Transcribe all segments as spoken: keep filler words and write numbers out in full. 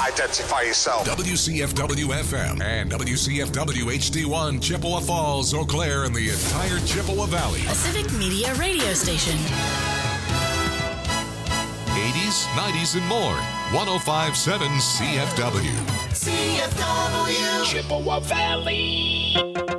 Identify yourself. W C F W F M and W C F W H D one, Chippewa Falls, Eau Claire, and the entire Chippewa Valley. A Civic Media radio station. eighties, nineties, and more. one oh five point seven C F W. C F W. Chippewa Valley.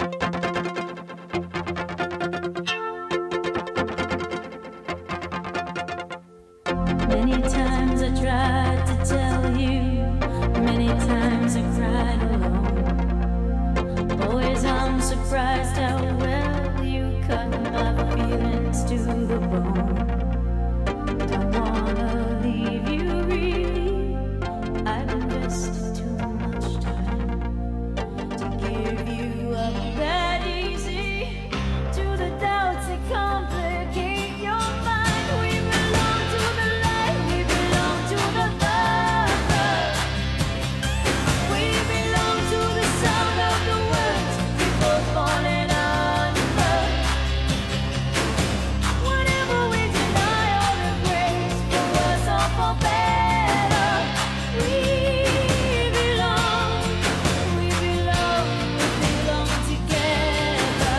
Many times I tried to tell you, many times I cried alone. Always I'm surprised how well you cut my feelings to the bone. Don't wanna leave you really, I've invested too much time to give you up that easy to the doubts that complicate your mind. We belong to the light, we belong to the love. We belong to the sound of the words we both falling under. Whatever we deny or embrace, for worse or for better, we belong, we belong, we belong together.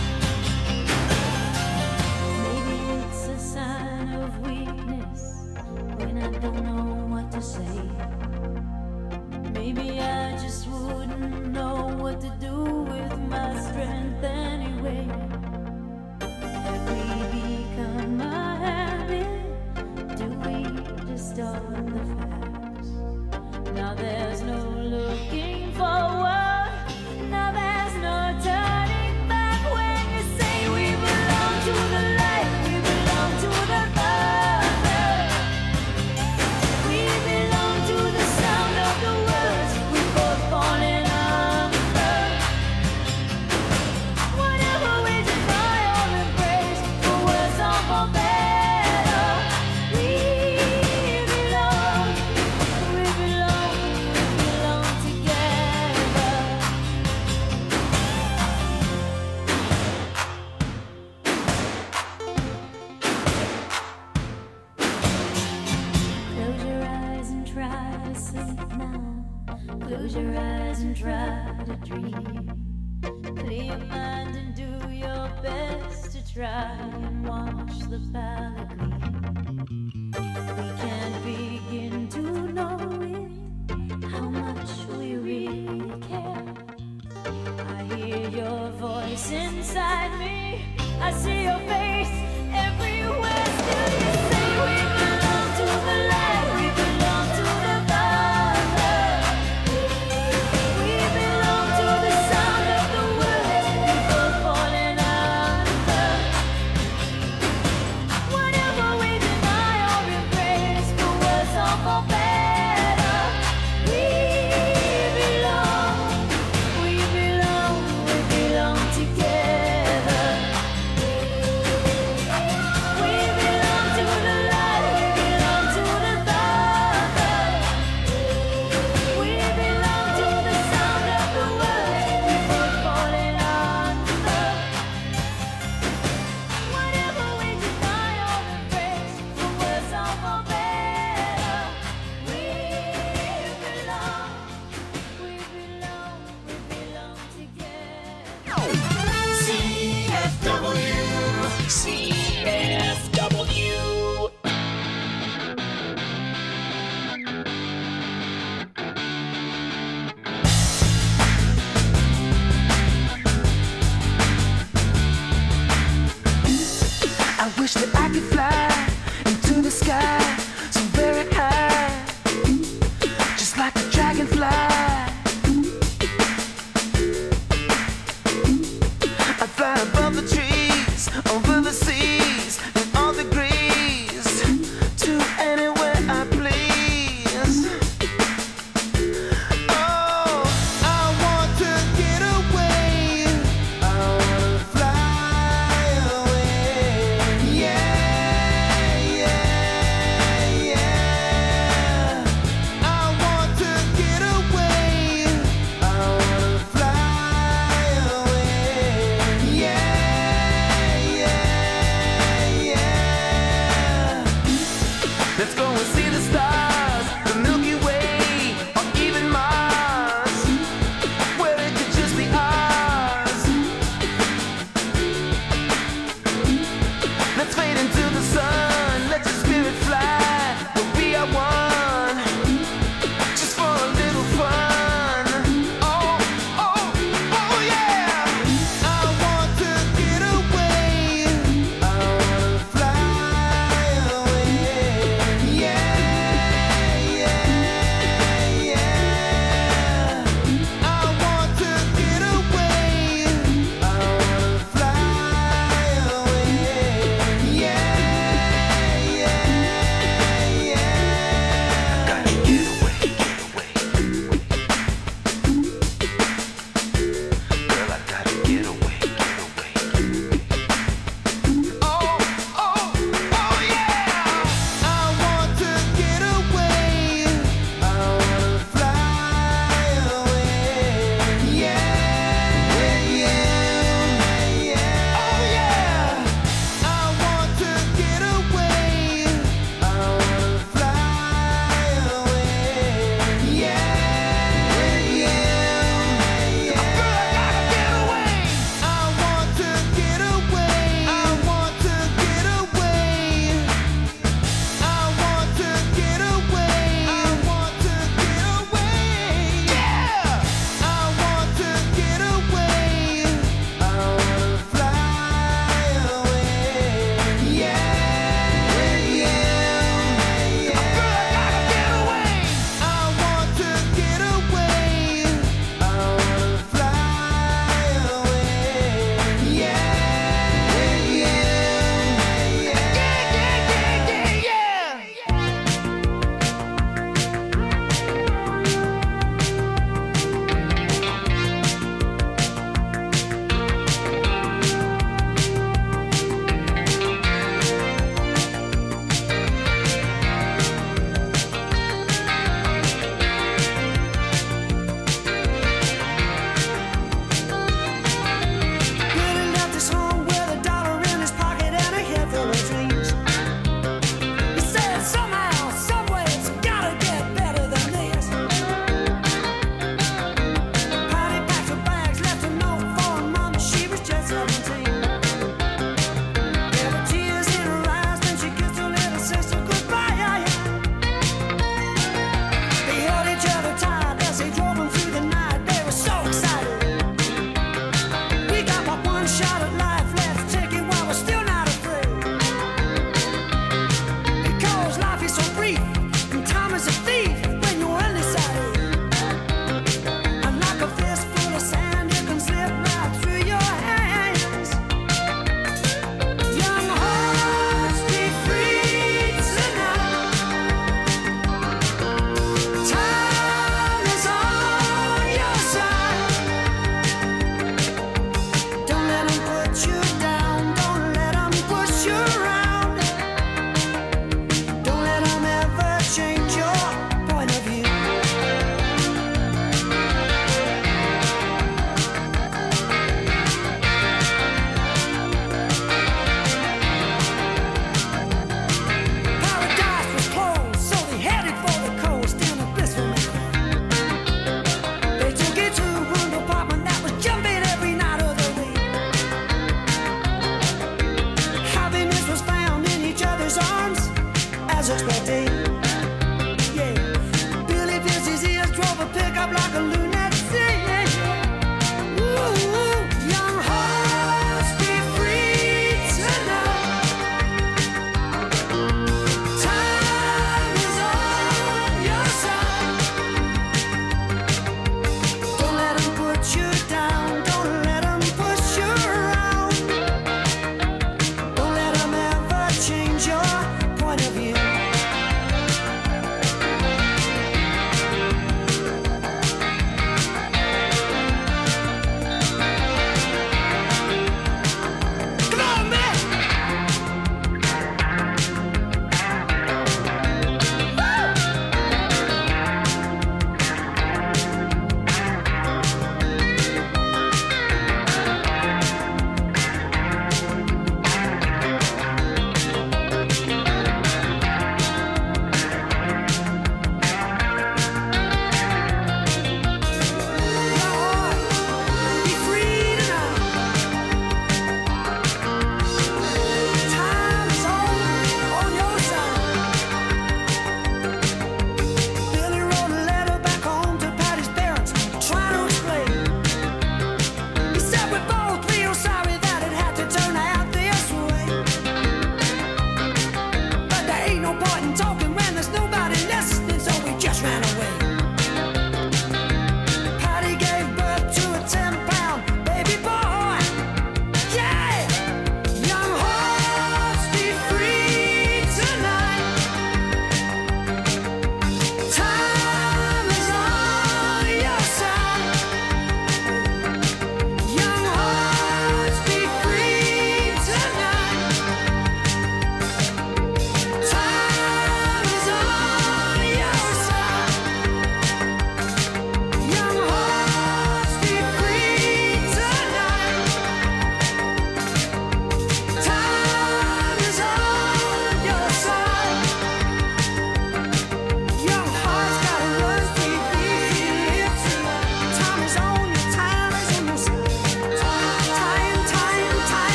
Maybe it's a sign of weakness when I don't know what to say. Maybe I just wouldn't know what to do with my strength anyway. Have we become a habit? Do we distort the facts? Now there's no looking forward. Now there's no turning back when you say we belong to the light, we belong to the love. We belong to the sound of the words we both falling under. Whatever we deny or embrace, for worse or for better, we belong, we belong, we belong together. Close your eyes and try to sleep now. Close your eyes and try to dream. Clear your mind and do your best to try and watch the palette gleam. We can't begin to know it, how much we really care. I hear your voice inside me, I see your face everywhere. Still you say we belong to the light, we belong to the love. We belong to the sound of the words we both falling under. Whatever we deny or embrace, for worse or for better, we belong, we belong, we belong together. We belong to the light, we belong to the love. We belong to the sound of the words we both falling under. Whatever we deny or embrace, for worse or for better, we belong, we belong, we belong together. C F W. C F W. I wish that I could fly into the sky so very high, just like a dragonfly. I'd fly above the trees, over the seas, in all degrees, to anywhere I please. Oh, I want to get away. I wanna fly away. Yeah.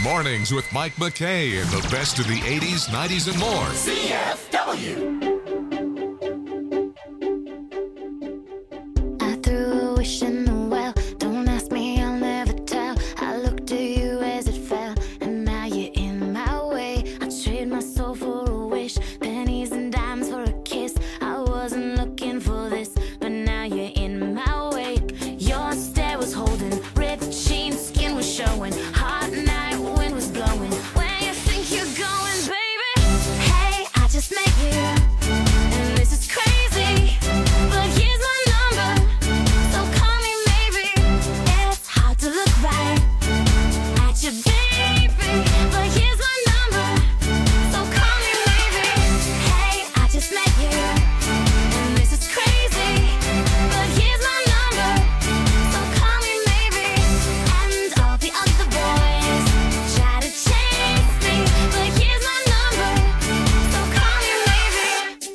Mornings with Mike McKay and the best of the eighties, nineties, and more. C F W. I threw a wish in the well. Don't ask me, I'll never tell. I looked at you as it fell, and now you're in my way. I trade my soul for a wish, pennies and dimes for a kiss. I wasn't looking for this, but now you're in my way. Your stare was holding, ripped jeans, skin was showing. Hot night, wind was blowing. Where you think you're going, baby? Hey, I just met you, and this is crazy. But here's my number, so call me maybe. It's hard to look right at you, baby. But here's my number, so call me maybe. Hey, I just met you, and this is crazy. But here's my number, so call me maybe. And all the other boys try to chase me, but here's my number, so call me maybe.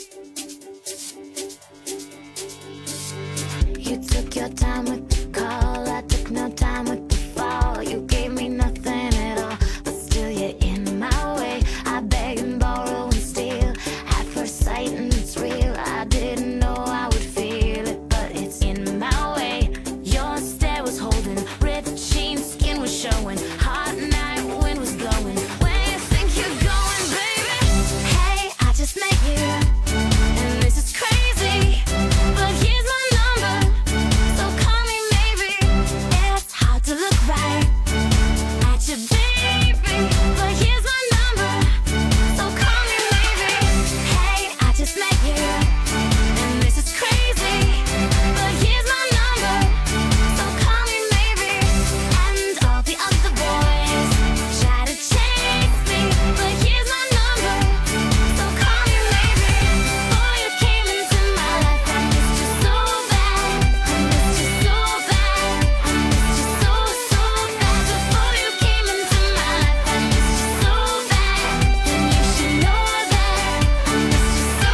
You took your time with the call, I took no time with the fall. You gave me nothing at all, but still you're in my way. I beg and borrow and steal at first sight, and it's real. I didn't know I would feel it, but it's in my way. Your stare was holding, ripped jeans, skin was showing. Hot night, wind was blowing. Where you think you're going, baby? Hey, I just met you, and this is crazy. But here's my number, so call me maybe. It's hard to look right at you, baby. But here's my number, so call me maybe. Hey, I just met you, and this is crazy. But here's my number, so call me maybe. And all the other boys try to chase me, but here's my number, so call me maybe. Before you came into my life, I missed you so bad. I missed you so bad. I missed you so, so bad. Before you came into my life, I missed you so bad. And you should know that I missed you so,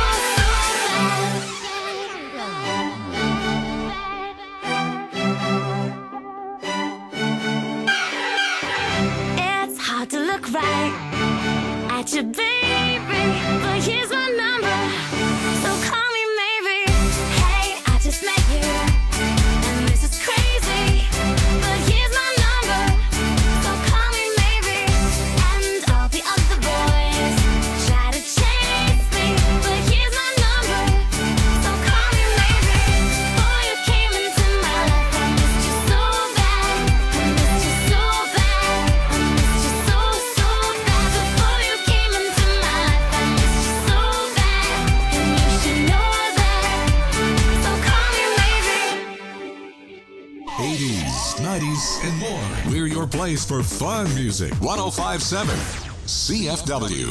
so bad. It's hard to look right at you, baby. But here's my number, so call me maybe. Hey, I just met you, and this is crazy. But here's my number, so call me maybe. And all the other boys try to chase me, but here's my number, so call me maybe. Before you came into my life, I missed you so bad. I missed you so bad. I missed you so, so bad. Before you came into my life, I missed you so bad. And you should know that, so call me maybe. eighties, nineties, and more. We're your place for fun music. one oh five point seven C F W.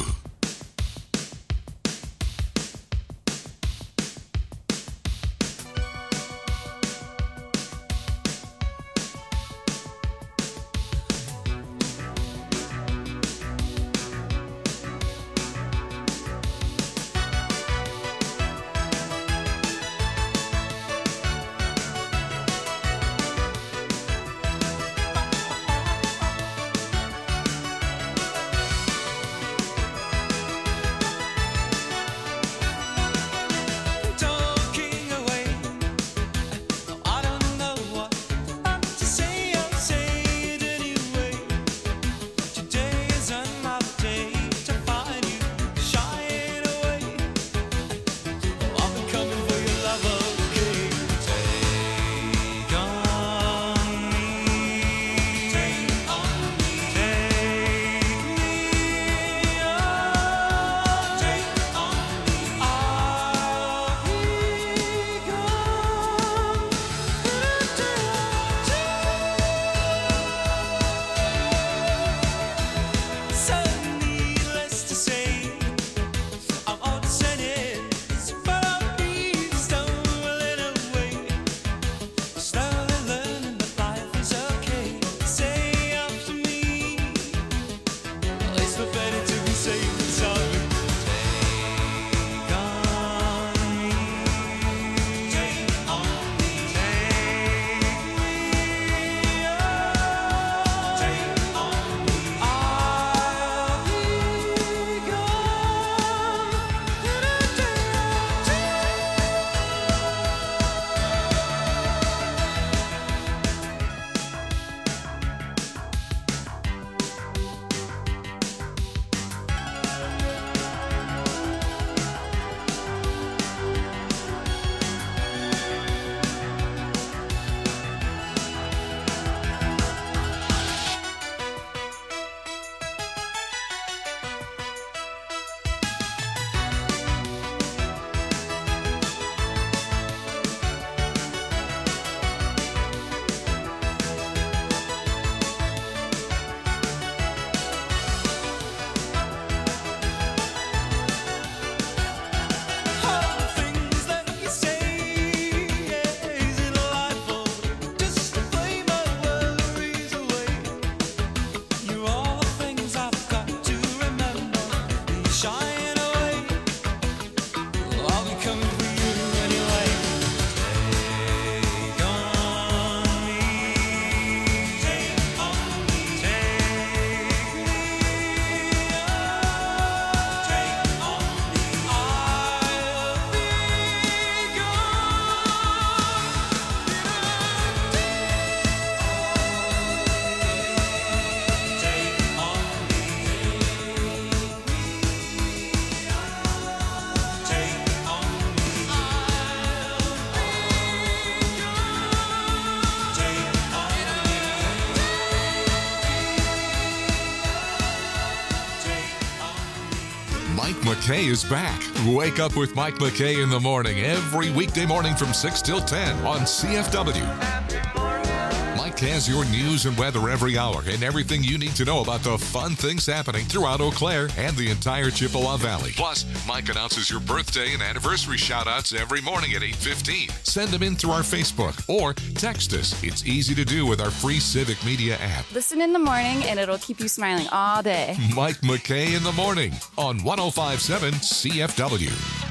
Mike McKay is back. Wake up with Mike McKay in the morning every weekday morning from six till ten on C F W. Mike has your news and weather every hour and everything you need to know about the fun things happening throughout Eau Claire and the entire Chippewa Valley. Plus, Mike announces your birthday and anniversary shout-outs every morning at eight fifteen. Send them in through our Facebook or text us. It's easy to do with our free Civic Media app. Listen in the morning and it'll keep you smiling all day. Mike McKay in the morning on one oh five point seven C F W.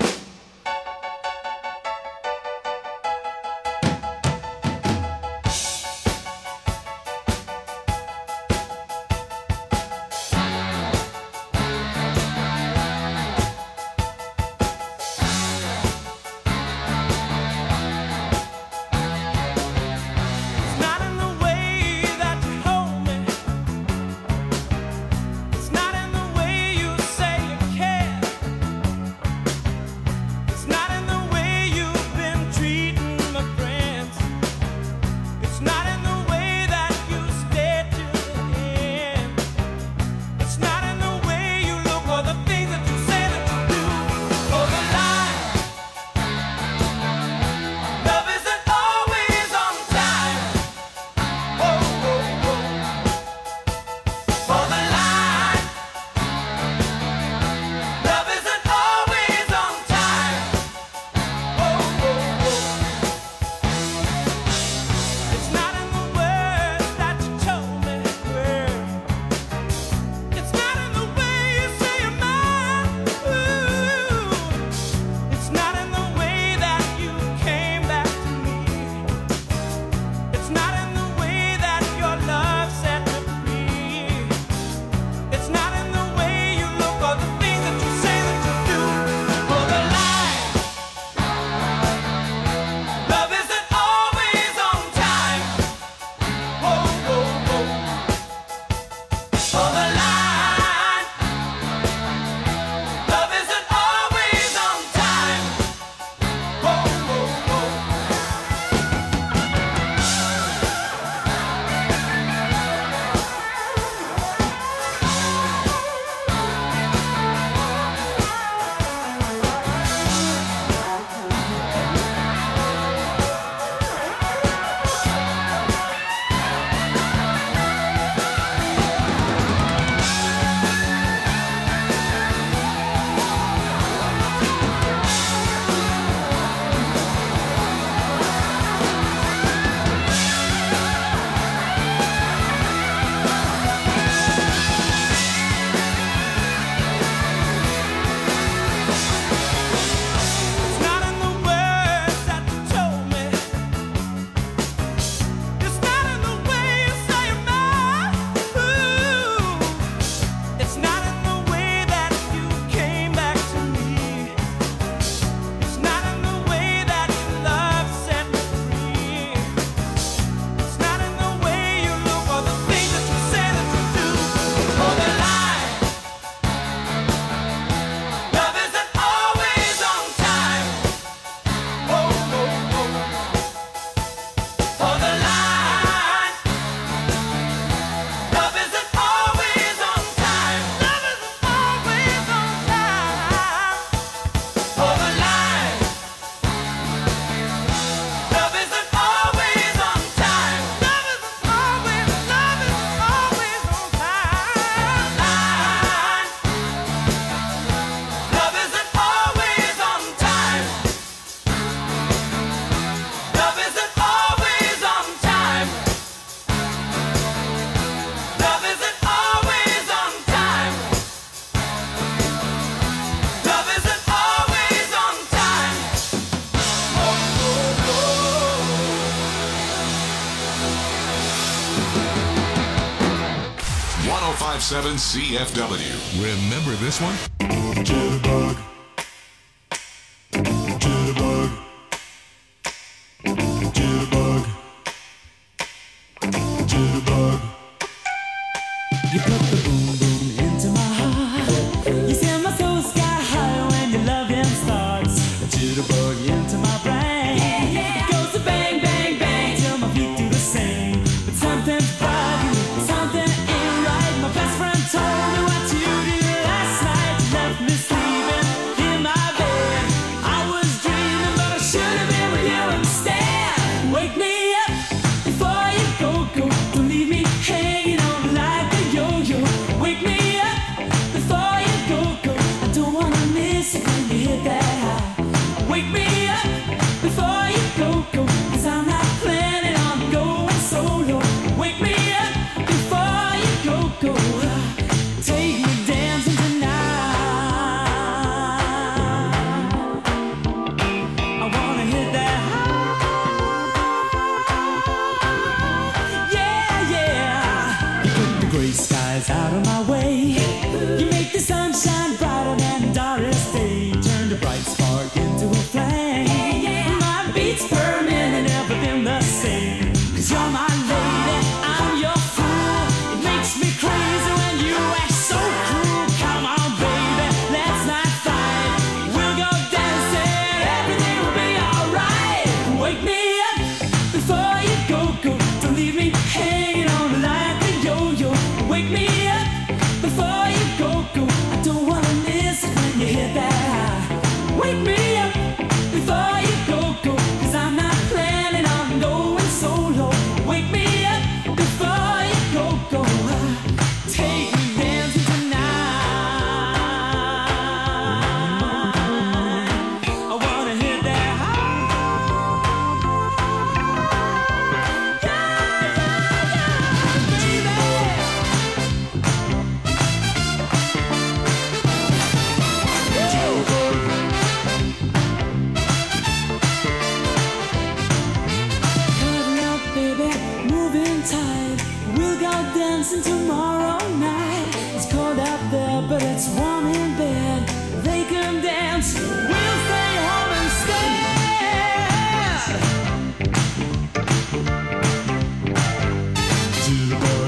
one oh five point seven C F W. Remember this one? Jitterbug. Jitterbug. Jitterbug. Jitterbug. You put the boom boom into my heart. You send my soul sky high when your loving starts. A jitterbug into my brain. Yeah, yeah. It goes to bang, bang, bang till my feet do the same. But something's bugging, something ain't right. My best friend told me what you did last night. You left me sleeping. skies out of my way. You make the sunshine brighter than Doris Day. Turn the bright spark into a flame. My beats burning and never been the same. Cause you're my lady, I'm your fool. It makes me crazy when you act so cruel. Come on, baby, let's not fight. We'll go dancing, everything will be alright. Wake me up before you go, go. Don't leave me hanging on like a yo-yo. Wake me up before you go, go. I don't wanna miss it when you hit that high. Wake me up before you go, go. Cause I'm not planning on going solo. Wake me up before you go, go. Take me dancing tonight. I wanna hit that high. Yeah, yeah, yeah, baby. Cutting up, baby, moving tight. We'll go dancing tomorrow night. It's cold out there, but it's warm in bed. They can dance, we'll stay home instead. Jitterbug,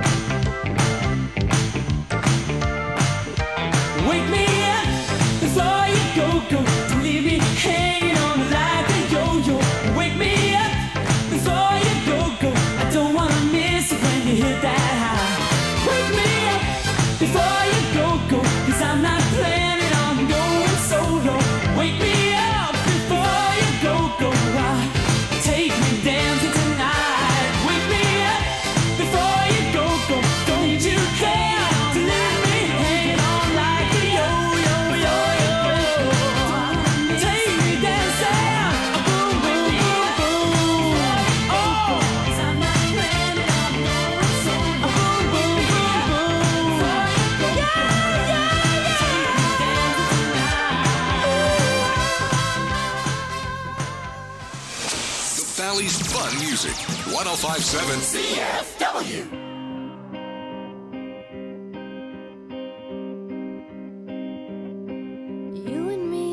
Wake me up before you go, go. Don't leave me hanging on like a yo-yo. Wake me up before you go, go. I don't wanna miss it when you hit that high. Wake me up before you go, go. Cause I'm not planning on going solo. Wake me up before you go, go. Ah, take me dancing tonight. Wake me up before you go, go. Don't you care to leave me hanging on like a yo-yo, yo-yo. Take me dancing, boom, boom, boom, boom. Oh, 'cause I'm not planning on going solo. Boom, boom, boom, boom. Yeah, yeah, yeah. Take me dancing tonight. The Valley's fun music. one oh five point seven C F W. You and me,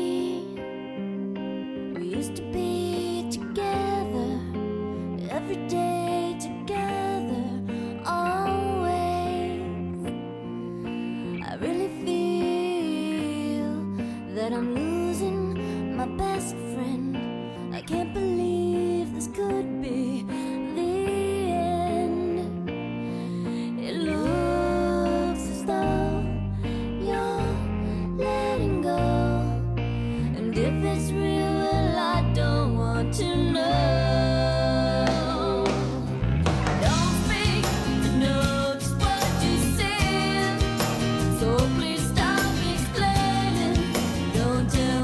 we used to be together, every day together, always. I really feel that I'm losing my best friend. I can't believe this could be the end. It looks as though you're letting go, and if it's real, well, I don't want to know. Don't speak, I know just what you said, so please stop explaining. Don't tell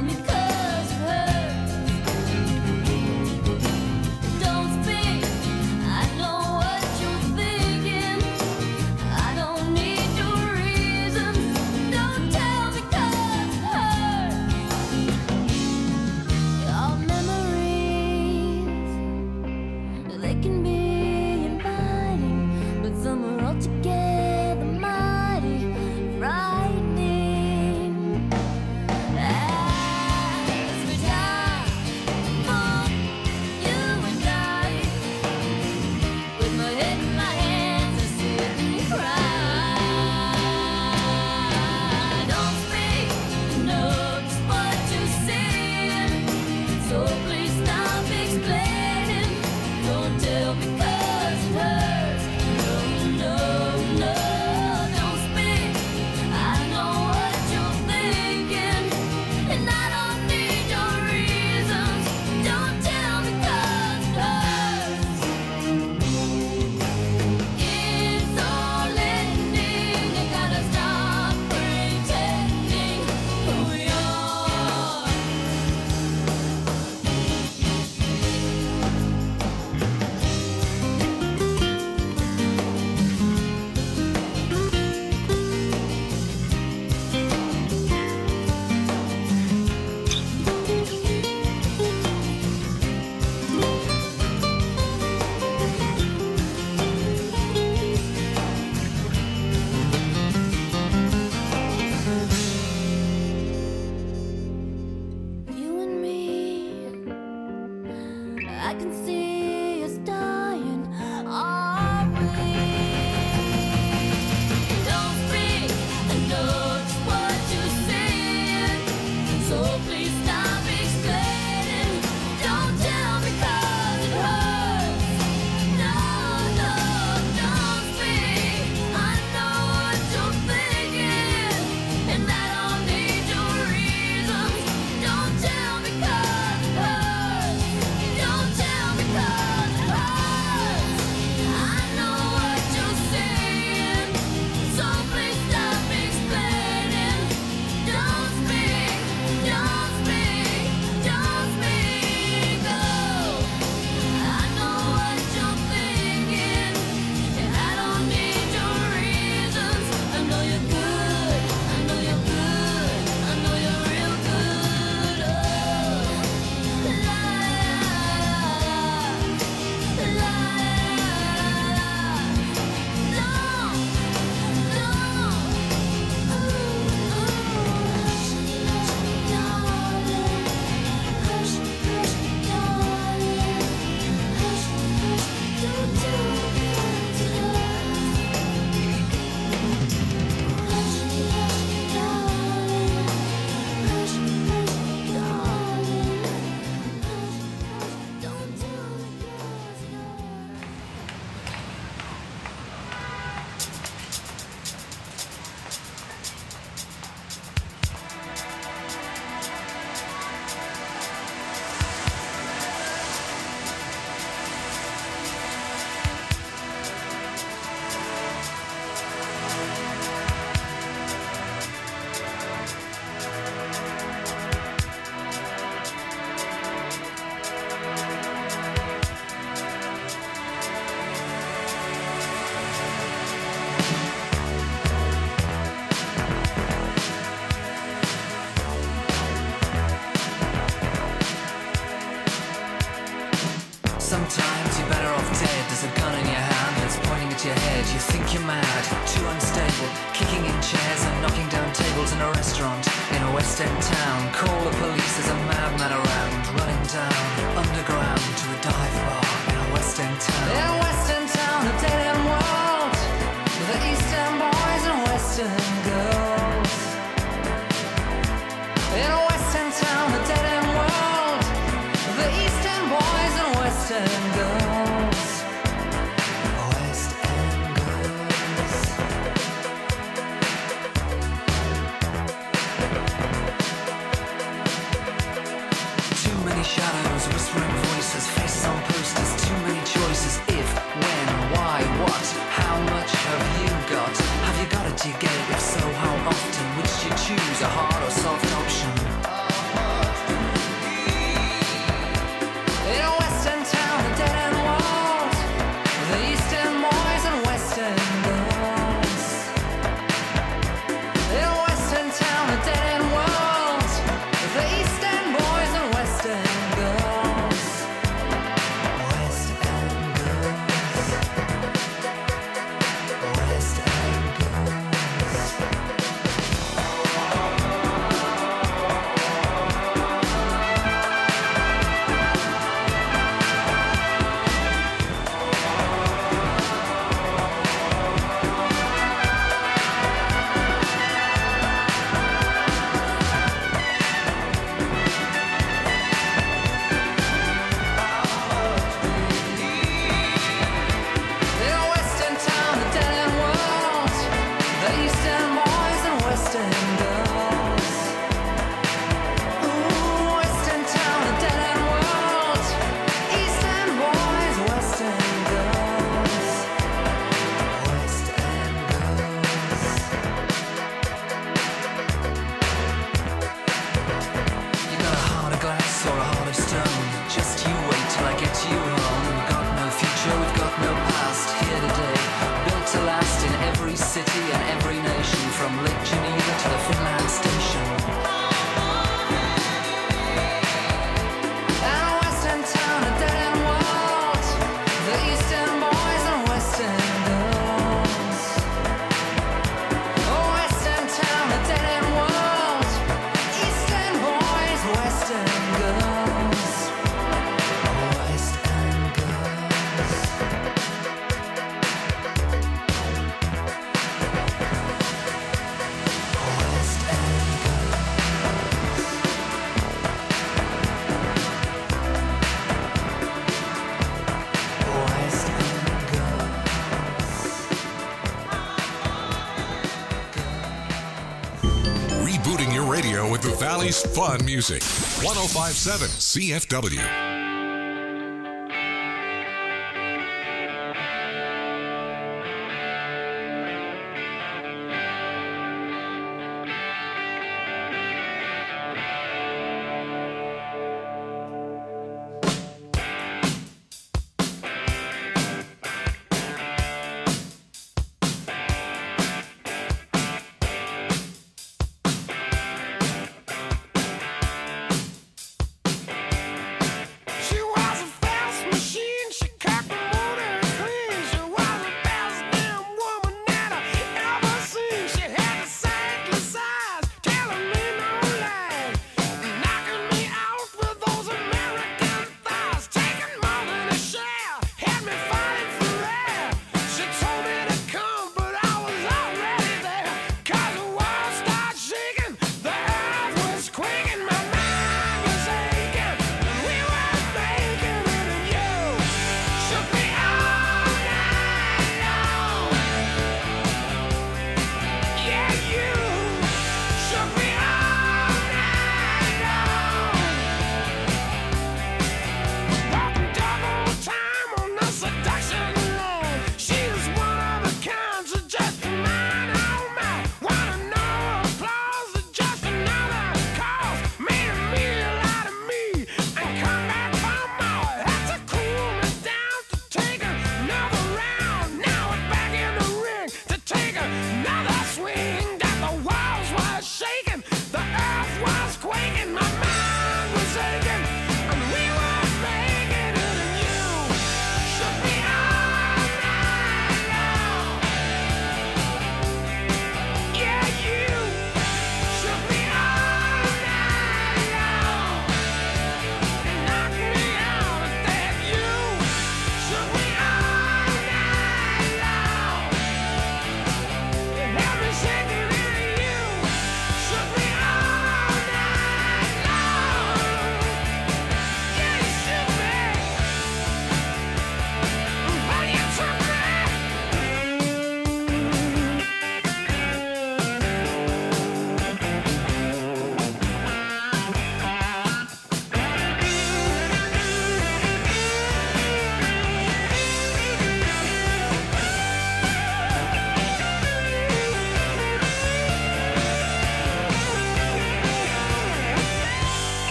think you're mad, too unstable, kicking in chairs and knocking down tables in a restaurant in a West End town. Call the police, there's a madman around, running down underground to a dive bar in a West End town. In a West End town, a dead end world, the East End boys and West End girls. In a West End town, a dead end world, the East End boys and West End girls. West End girls. Too many shadows, whispering voices, faces on posters, too many choices. If, when, why, what, how much have you got? Have you got it, do you get it? If so, how often? Which do you choose, a hard or soft option? In a West End town, a dead end world, the East End boys and West End girls. In a West End town, a dead end world, the East End boys and West End girls. West End girls. West End girls. In a West End town, a dead end world, the East End boys and West End girls. Ooh, West End town, a dead end world, East End boys, West End girls. West End girls. You got a heart of glass or a heart of stone. Just you wait till I get you home. We've got no future, we've got no past. Here today, built to last in every city and every nation, from Lake Geneva to the Finland station. And a West End town, a dead end world, the East End boys and West End girls. Oh, West End town, a dead end world, East End boys, West End girls. West End girls. West End girls. West End girls. Rebooting your radio with the Valley's fun music. one oh five point seven C F W.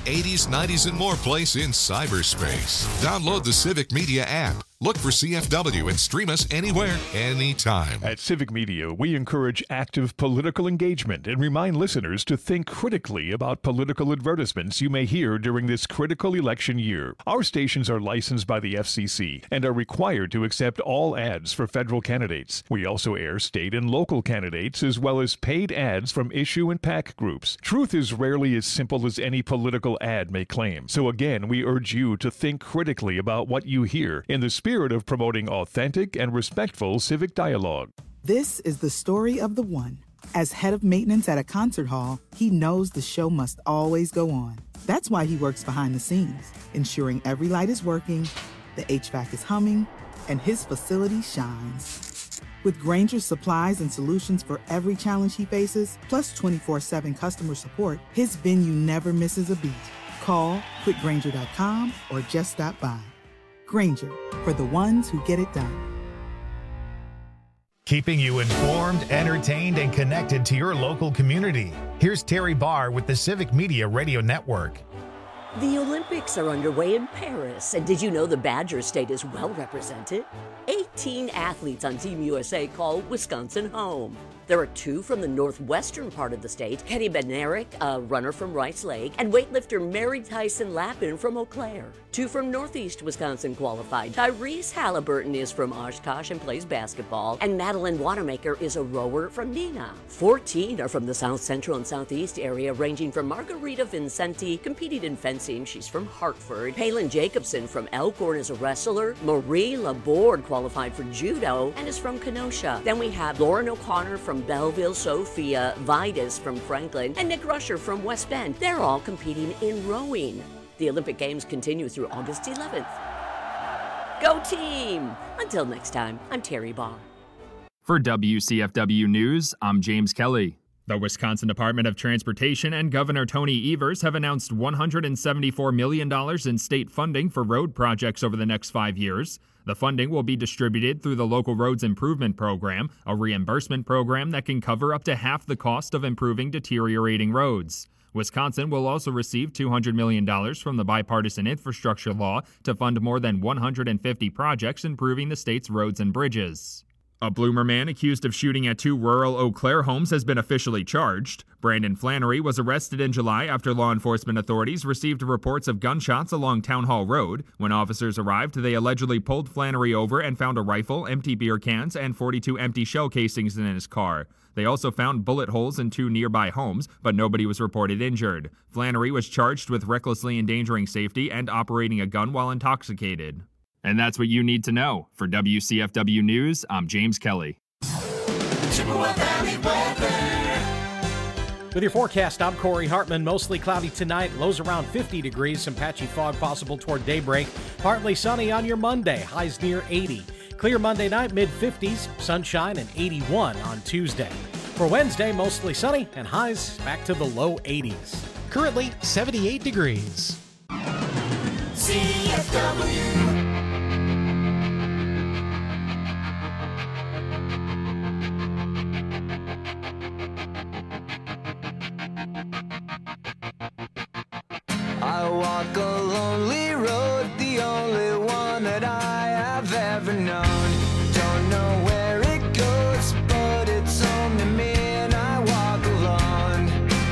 eighties, nineties, and more place in cyberspace. Download the Civic Media app. Look for C F W and stream us anywhere, anytime. At Civic Media, we encourage active political engagement and remind listeners to think critically about political advertisements you may hear during this critical election year. Our stations are licensed by the F C C and are required to accept all ads for federal candidates. We also air state and local candidates as well as paid ads from issue and PAC groups. Truth is rarely as simple as any political ad may claim. So again, we urge you to think critically about what you hear in the spirit of promoting authentic and respectful civic dialogue. This is the story of the one. As head of maintenance at a concert hall, he knows the show must always go on. That's why he works behind the scenes, ensuring every light is working, the H V A C is humming, and his facility shines. With Grainger's supplies and solutions for every challenge he faces, plus twenty-four seven customer support, his venue never misses a beat. Call quick grainger dot com or just stop by. Grainger, for the ones who get it done. Keeping you informed, entertained, and connected to your local community. Here's Terry Barr with the Civic Media Radio Network. The Olympics are underway in Paris, and did you know the Badger State is well represented? eighteen athletes on Team U S A call Wisconsin home. There are two from the northwestern part of the state, Kenny Bednarik, a runner from Rice Lake, and weightlifter Mary Tyson Lappin from Eau Claire. Two from northeast Wisconsin qualified. Tyrese Halliburton is from Oshkosh and plays basketball, and Madeline Wanamaker is a rower from Neenah. fourteen are from the south central and southeast area, ranging from Margarita Vincenti, competing in fencing, she's from Hartford. Palin Jacobson from Elkhorn is a wrestler. Marie Laborde qualified for judo and is from Kenosha. Then we have Lauren O'Connor from Belleville, Sophia, Vitus from Franklin, and Nick Rusher from West Bend. They're all competing in rowing. The Olympic Games continue through August eleventh. Go team! Until next time, I'm Terry Barr. For W C F W News, I'm James Kelly. The Wisconsin Department of Transportation and Governor Tony Evers have announced one hundred seventy-four million dollars in state funding for road projects over the next five years. The funding will be distributed through the Local Roads Improvement Program, a reimbursement program that can cover up to half the cost of improving deteriorating roads. Wisconsin will also receive two hundred million dollars from the bipartisan infrastructure law to fund more than one hundred fifty projects improving the state's roads and bridges. A Bloomer man accused of shooting at two rural Eau Claire homes has been officially charged. Brandon Flannery was arrested in July after law enforcement authorities received reports of gunshots along Town Hall Road. When officers arrived, they allegedly pulled Flannery over and found a rifle, empty beer cans, and forty-two empty shell casings in his car. They also found bullet holes in two nearby homes, but nobody was reported injured. Flannery was charged with recklessly endangering safety and operating a gun while intoxicated. And that's what you need to know. For W C F W News, I'm James Kelly. Chippewa Valley weather. With your forecast, I'm Corey Hartman. Mostly cloudy tonight, lows around fifty degrees, some patchy fog possible toward daybreak. Partly sunny on your Monday, highs near eighty. Clear Monday night, mid fifties, sunshine and eighty-one on Tuesday. For Wednesday, mostly sunny and highs back to the low eighties. Currently seventy-eight degrees. C F W. I walk a lonely road, the only one that I have ever known. Don't know where it goes, but it's home to me and I walk alone.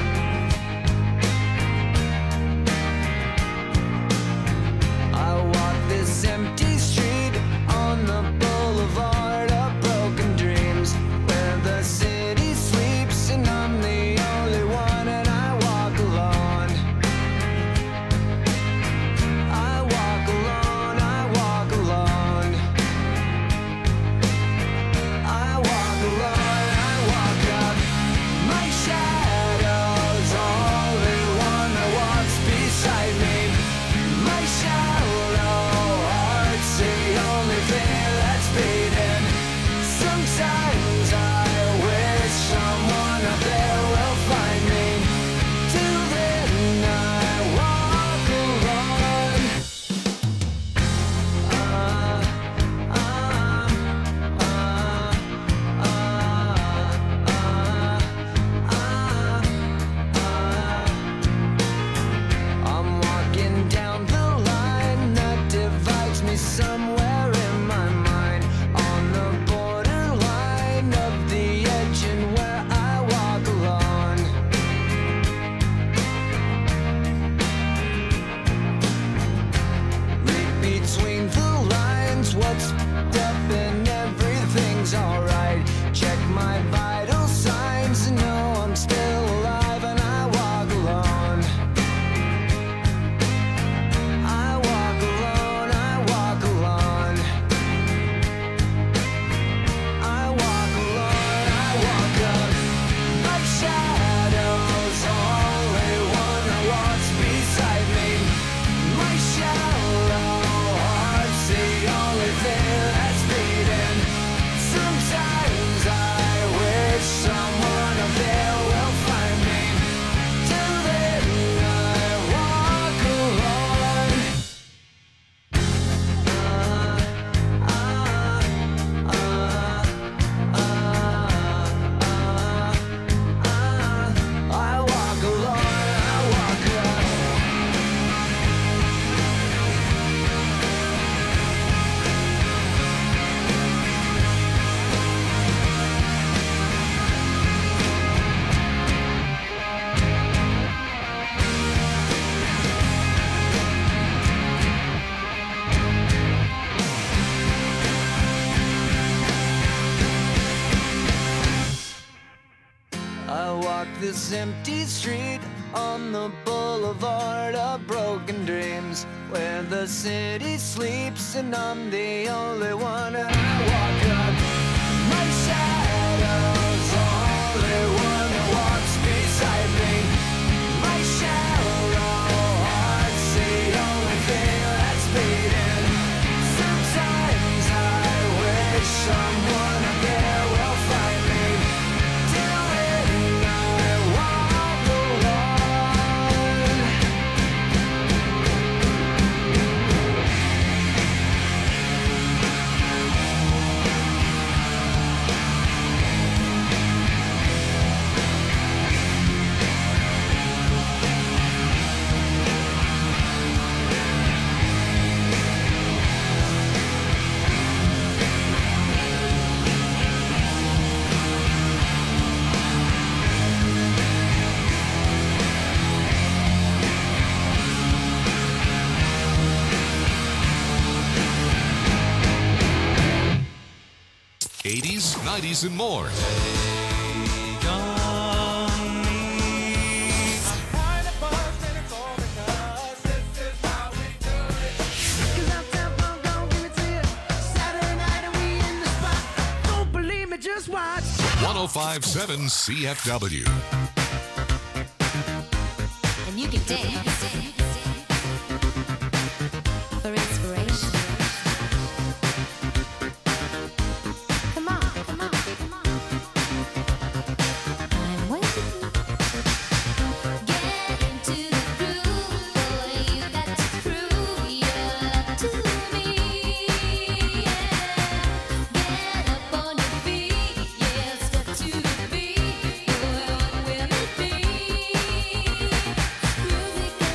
I walk this empty street on the boulevard of broken dreams, where the city sleeps and I'm the only one and I walk alone. I I walk this empty street on the boulevard of broken dreams, where the city sleeps and I'm the only one. And I walk up, my shadow's the only one that walks beside me. My shallow heart's the only thing that's beating. Sometimes I wish someone up there will find me. Till then I walk alone. eighties, nineties, and more. one oh five point seven C F W. And you can dance for inspiration. Come on, come on, come on. I'm waiting. Get into the groove, boy. You got to prove your love to me. Yeah. Get up on your feet, yeah. Step to the beat, boy. What will it be? Music.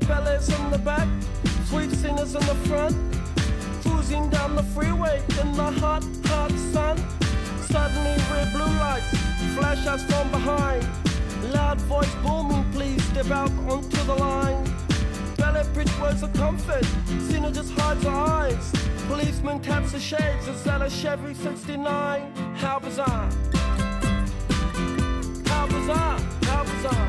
bellies in the back, sweet singers in the front, cruising down the freeway in the hot, hot sun. Suddenly red blue lights flash us from behind. Loud voice booming, please step out onto the line. Ballet bridge words of comfort, Cena just hides her eyes. Policeman taps the shades, is that a Chevy sixty-nine? How bizarre. How bizarre, how bizarre.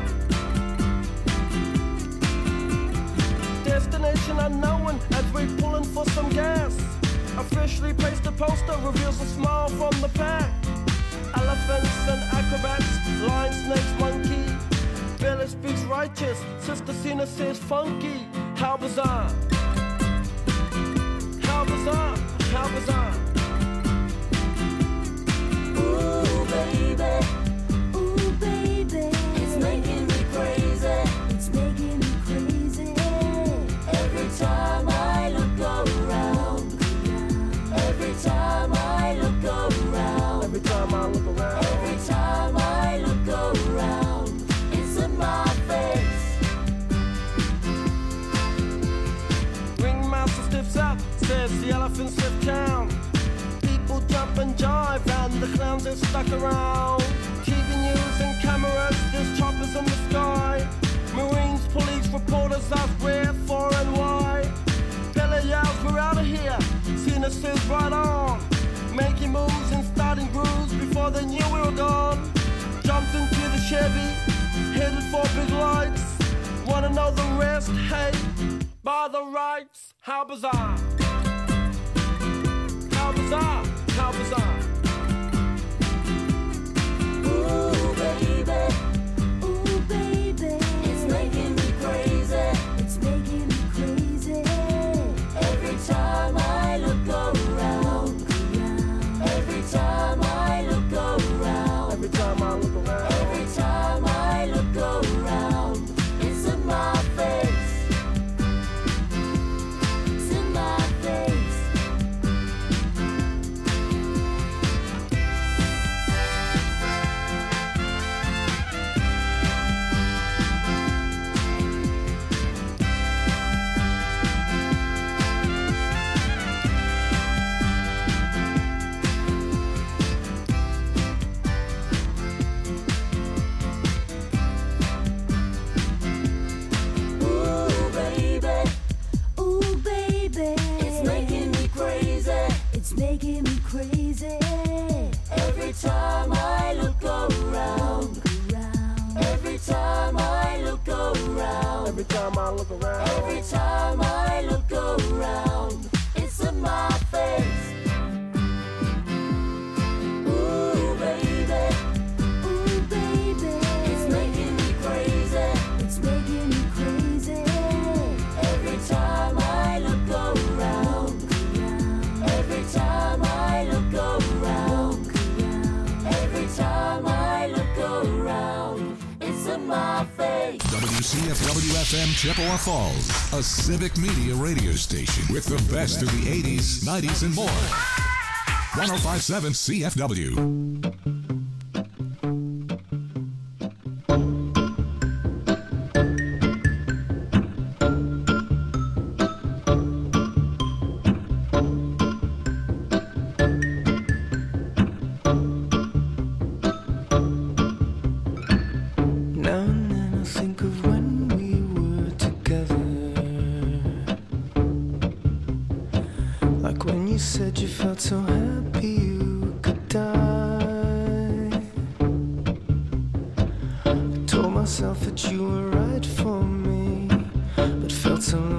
Destination unknown as we're pulling for some gas. Officially placed a poster, reveals a smile from the pack. Elephants and acrobats, lion, snakes, monkey. Billy speaks righteous, Sister Cena says funky. How bizarre. How bizarre, how bizarre. Ooh, baby. Ooh, baby. It's making me crazy. It's making me crazy. Every time I look around. Every time I look around. Every time I look around. Every time I look around. It's in my face. Ringmaster stiffs up, says the elephants lift town. People jump and jive and the clowns are stuck around. T V news and cameras, there's choppers in the sky. Marines, police, reporters ask where, for and why. Billy yells, we're out of here. Cena says right on. Making moves and starting grooves before they knew we were gone. Jumped into the Chevy, headed for big lights. Wanna know the rest? Hey, by the rights. How bizarre. How bizarre, how bizarre. Ooh, baby. Ooh, baby. It's making me crazy. It's making me crazy. Every time I look around. Every time I look around. Every time I look around. Every time I look around. It's in my face. It's in my face. Ooh, baby. Ooh, baby. It's making me crazy. It's making me crazy. Every time I look around. Every time I look around. Every time I look around. Every time I look around. It's in my face. Ooh, baby. Ooh, baby. It's making me crazy. It's making me crazy. Every time I look around. Every time I look around. Every time I look around. It's in my face. W C F W F M Chippewa Falls, a civic media radio station with the best of the eighties, nineties, and more. one oh five point seven C F W. Now and then I think of when we were together. Like when you said you felt so happy you could die. I told myself that you were right for me, but felt so